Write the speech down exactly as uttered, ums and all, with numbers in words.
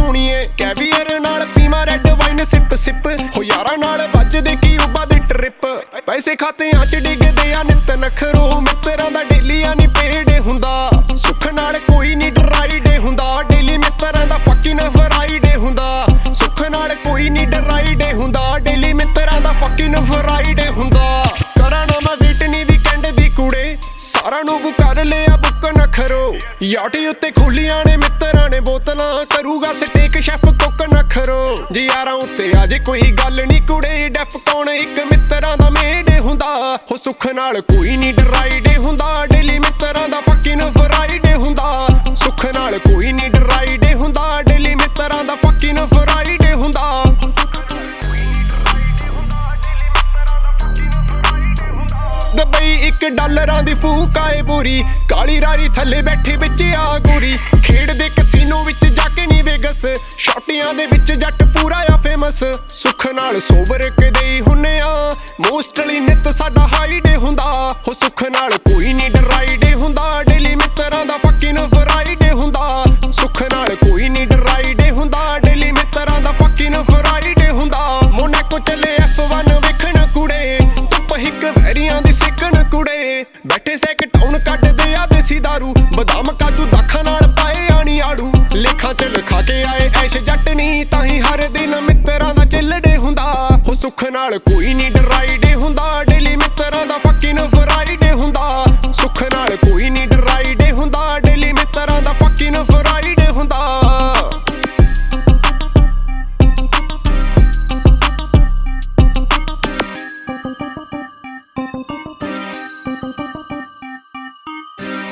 ਸੋਹਣੀਏ caviar ਨਾਲ ਪੀਵਾਂ red wine sip sip ਹੋ ਯਾਰਾਂ ਨਾਲ ਵੱਜਦੇ ਕੀ ਉਬਾ ਦੇ ਟ੍ਰਿਪ ਪੈਸੇ ਖਾਤਿਆਂ ਚ ਡਿੱਗਦੇ ਆ ਨਿੱਤ ਨਖਰੋ ਮਿੱਤਰਾਂ ਦਾ ਡੇਲੀਆਂ ਨੀ ਪੇੜੇ ਹੁੰਦਾ ਸੁੱਖ ਨਾਲ ਕੋਈ ਨੀ ਡਰਾਈਡੇ ਹੁੰਦਾ ਡੇਲੀ ਮਿੱਤਰਾਂ ਦਾ ਫੱਕਿੰਗ ਫਰਾਈਡੇ ਹੁੰਦਾ ਸੁੱਖ ਨਾਲ ਕੋਈ ਨੀ ਡਰਾਈਡੇ ਹੁੰਦਾ ਡੇਲੀ ਮਿੱਤਰਾਂ ਦਾ ਫੱਕਿੰਗ ਫਰਾਈਡੇ ਹੁੰਦਾ ਕਰਾਂ ਨਾ ਮੈਂ ਵੇਟ ਨੀ ਵੀਕਐਂਡ ਦੀ ਕੁੜੇ ਸਾਰਿਆਂ ਨੂੰ ਕਰ ਲਿਆ ਬੁੱਕ ਨਖਰੋ ਯਾਟੀ ਉੱਤੇ ਖੋਲੀਆਂ ਨੇ ਮਿੱਤਰਾਂ ਨੇ ਬੋਤਲਾਂ ਕਰੂਗਾ ਸਟੇਕ ਸ਼ੈਫ ਕੁੱਕ ਨਖਰੋ ਜੇ ਯਾਰਾਂ ਉੱਤੇ ਆ ਜੇ ਕੋਈ ਗੱਲ ਨੀ ਕੁੜੇ ਡੈਫ ਕੌਣ ਇੱਕ ਮਿੱਤਰਾਂ ਦਾ ਮੇਡ ਹੁੰਦਾ ਹੋ ਸੁੱਖ ਨਾਲ ਕੋਈ ਨੀ ਡਰਾਈਡੇ ਹੁੰਦਾ ਡੇਲੀ ਮਿੱਤਰਾਂ ਦਾ ਫੱਕਿੰਗ ਫਰਾਈਡੇ ਹੁੰਦਾ ਸੁੱਖ ਨਾਲ ਕੋਈ ਨੀ ਡਰਾਈਡੇ ਹੁੰਦਾ ਡੇਲੀ ਮਿੱਤਰਾਂ ਦਾ ਫੱਕਿੰਗ ਫਰਾਈਡੇ ਹੁੰਦਾ ਦੁਬਈ ਇੱਕ ਡਾਲਰਾਂ ਦੀ ਫੂਕ ਆਏ ਬੋਰੀ ਕਾਲੀ ਰਾਰੀ ਥੱਲੇ ਬੈਠੀ ਵਿੱਚ ਆ ਗੋਰੀ ਖੇਡਦੇ ਕਸੀਨੋ ਵਿੱਚ ਜਾ ਕੇ ਨੀ ਵੇਗਸ ਸ਼ਾਟੀਆਂ ਦੇ ਵਿੱਚ ਜੱਟ ਪੂਰਾ ਆ ਫੇਮਸ ਸੁੱਖ ਨਾਲ ਸੋਬਰ ਕਦੇ ਹੁੰਨੇ ਆ ਮੋਸਟਲੀ ਨਿੱਤ ਸਾਡਾ ਹਾਈਡੇ ਹੁੰਦਾ ਹੋ ਸੁੱਖ ਨਾਲ ਕੋਈ ਨੀ ਡਰਾਈਡੇ ਹੁੰਦਾ ਡੇਲੀ ਮਿੱਤਰਾਂ ਦਾ ਫੱਕਿੰਗ ਫਰਾਈਡੇ ਹੁੰਦਾ ਸੁੱਖ ਨਾਲ ਕੋਈ ਨੀ ਡਰਾਈਡੇ ਹੁੰਦਾ ਡੇਲੀ ਮਿੱਤਰਾਂ ਦਾ ਫੱਕਿੰਗ ਫਰਾਈਡੇ ਹੁੰਦਾ ਮੋਨੈਕੋ ਚੱਲੇ ਐਫ ਵਨ ਵੇਖਣ ਕੁੜੇ ਧੁੱਪ ਹਿੱਕ ਵੈਰੀਆਂ ਦੀ ਸਿੱਕਣ ਕੁੜੇ ਬੈਠੇ ਸੈਕ ਟਾਉਣ ਕੱਢਦੇ ਆ ਦੇਸੀ ਦਾਰੂ ਬਦਾਮ ਕਾਜੂ ਦਾਖਾਂ ਨਾਲ ਪਾਏ ਆਣੀ ਆੜੂ ਲੇਖਾਂ ਚ ਲਿਖਾ ਕੇ ਆਏ ਐਸ਼ ਜੱਟ ਨੀ ਤਾਂ ਹੀ ਹਰ ਦਿਨ ਮਿੱਤਰਾਂ ਦਾ ਚਿੱਲੜੇ ਹੁੰਦਾ ਹੋ ਸੁੱਖ ਨਾਲ ਕੋਈ ਨੀ ਡਰਾਈ